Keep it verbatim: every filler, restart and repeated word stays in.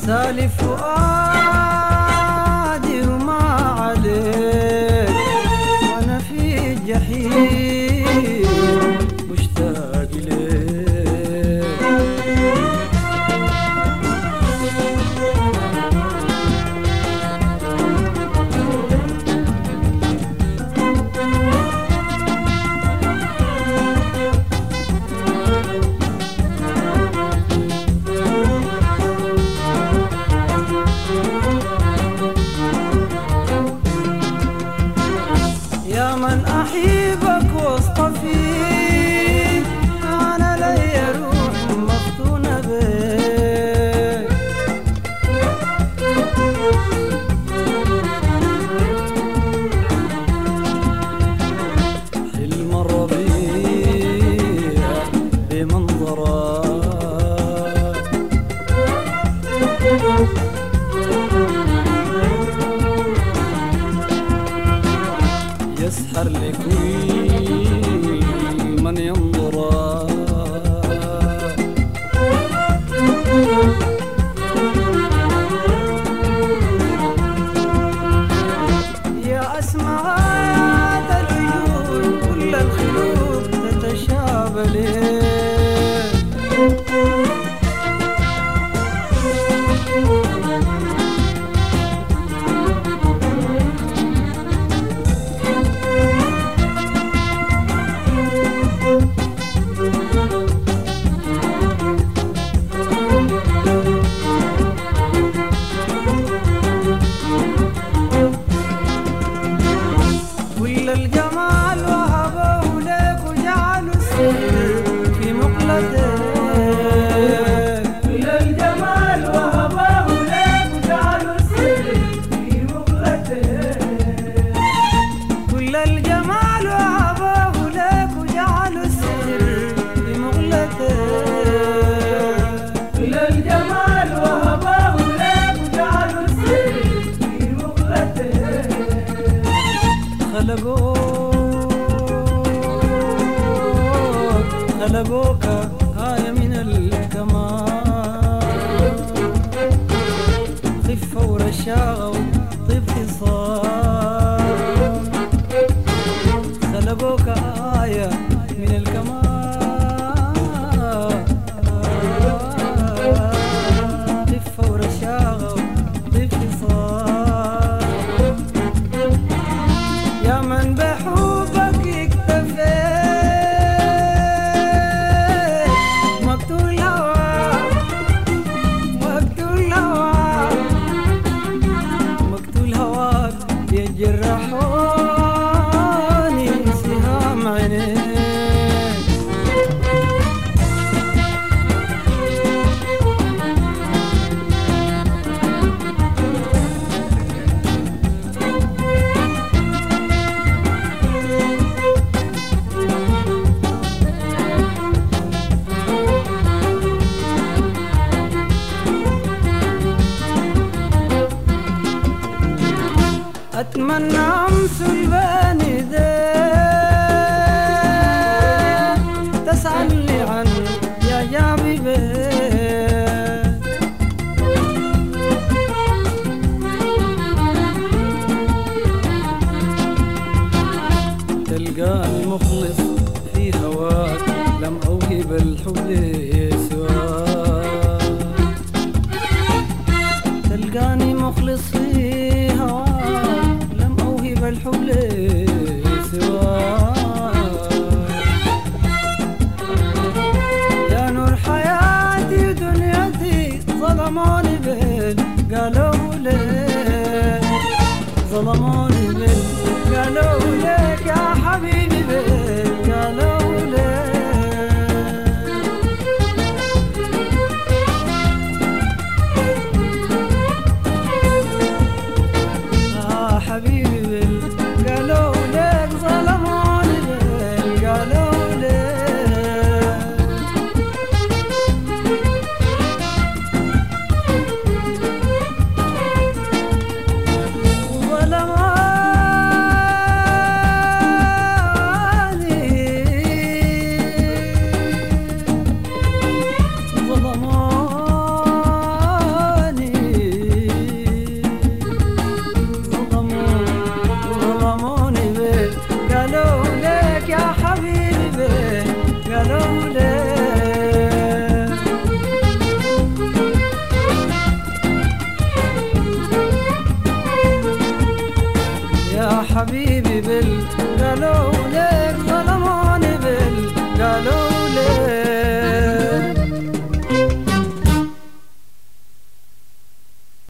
سالي فؤادي وما عليك، وانا في الجحيم مشتاق ليك. يا من أحبك واصطفيك، أنا لي روح مفتونة بك. حلم الربيع بمنظرك، يسحر لكل من ينظرك. يا أسماء العيون كل الخلوق تتشابه لك. كل الجمال وهبه لك وجعله السر في مقلتك. كل الجمال وهبه لك وجعله السر في مقلتك. كل الجمال وهبه لك وجعله السر في مقلتك. كل الجمال وهبه لك وجعله السر في مقلتك. خلقوك خلقوك آية من الكمال، خفة ورشاقة وطيب خصال. خلقوك آية من الكمال، خفة ورشاقة وطيب خصال. يا من بحبك اكتفيت، مقتول هواك مقتول هواك مقتول هواك يجرحوني سهام عينيك. أتمنى أمثل بين يديك، تسألني عن يا جابي بيك. تلقاني مخلص في هواك، لم أوهب الحب سواك. تلقاني مخلص في هواك، لم أوهب الحب سواك. يا نور حياتي ودنيتي، ظلموني بين قالوا لك، ظلموني بين قالوا لك يا حبيبي بين قالوا لك. آه حبيبي بين قالوا لك، ظلموني بين قالوا لك. ظلموني حبيبي بالقالوا